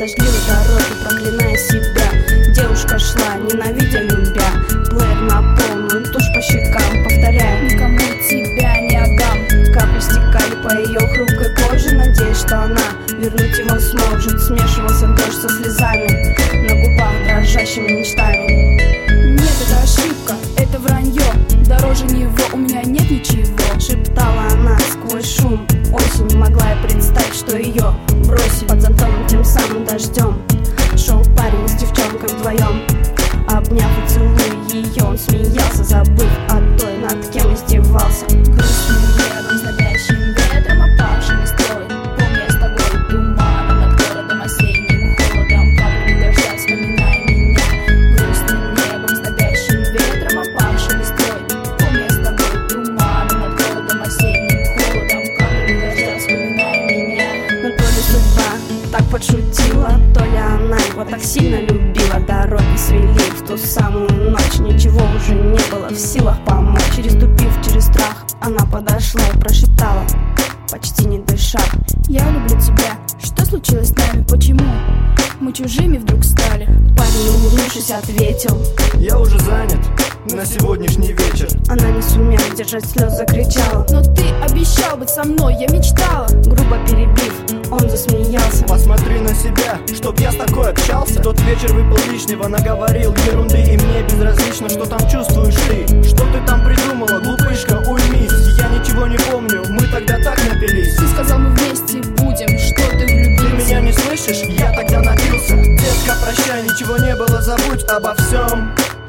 дождливой дороге, проклиная себя. Девушка шла, ненавидя любя. Плеер на полную, тушь по щекам, повторяя: никому тебя не отдам. Капли стекали по ее хрупкой коже, надеясь, что она вернуть его сможет. Смешивался дождь со слезами на губах, дрожащими мечтами. Нет, это ошибка, это вранье. Дороже него у меня нет ничего, шептала она сквозь шум. Осень, не могла я представить, что ее бросили под зонтом, тем самым дождем. Шел парень с девчонкой вдвоем, обняв и целуя ее, он смеялся, забыв о той, над кем издевался. Грустным небом, знобящим ветром, опавшим листвой, помня с тобой туманом над городом, осенним холодом, каплями дождя, вспоминай меня. Грустным небом, знобящим ветром, опавшим листвой, помня с тобой туманом над городом, осенним холодом, каплями дождя, вспоминай меня. Но то ли судьба так подшутила, то ли она его так сильно любила. Дороги свели в ту самую ночь, ничего уже не было в силах помочь. Переступив через страх, она подошла и прошептала, почти не дыша: я люблю тебя. Что случилось с нами? Почему мы чужими вдруг стали? Парень, улыбнувшись, ответил: я уже занят на сегодняшний вечер. Она, не сумев держать слез, закричала: но ты обещал быть со мной, я мечтала. Грубо перебив, он засмеялся: посмотри на себя, чтоб я с такой общался. Тот вечер выпал лишнего, наговорил ерунды, и мне безразлично, что там чувствуешь ты. Что ты там придумала, глупышка, уймись. Я ничего не помню, мы тогда так напились. Ты сказал, мы вместе будем, что ты влюбился. Ты меня не слышишь? Я тогда напился. Детка, прощай, ничего не было, забудь обо всем.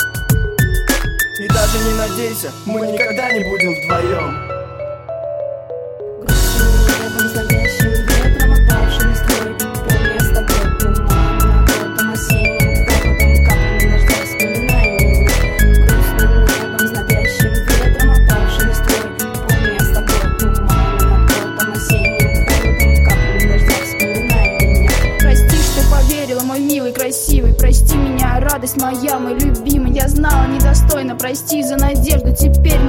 И даже не надейся, мы никогда не будем вдвоем. Грустным небом, знобящим ветром, опавшим листвой, помня с тобой туман над городом, осенним холодом, каплями дождя, вспоминай меня. Грустным небом, знобящим ветром, опавшим листвой, помня с тобой туман над городом, осенним холодом, каплями дождя, вспоминай меня. Прости, что поверила, мой милый, красивый. Прости меня, радость моя, мой любимый. Я знала недостойно, прости за надежду. Теперь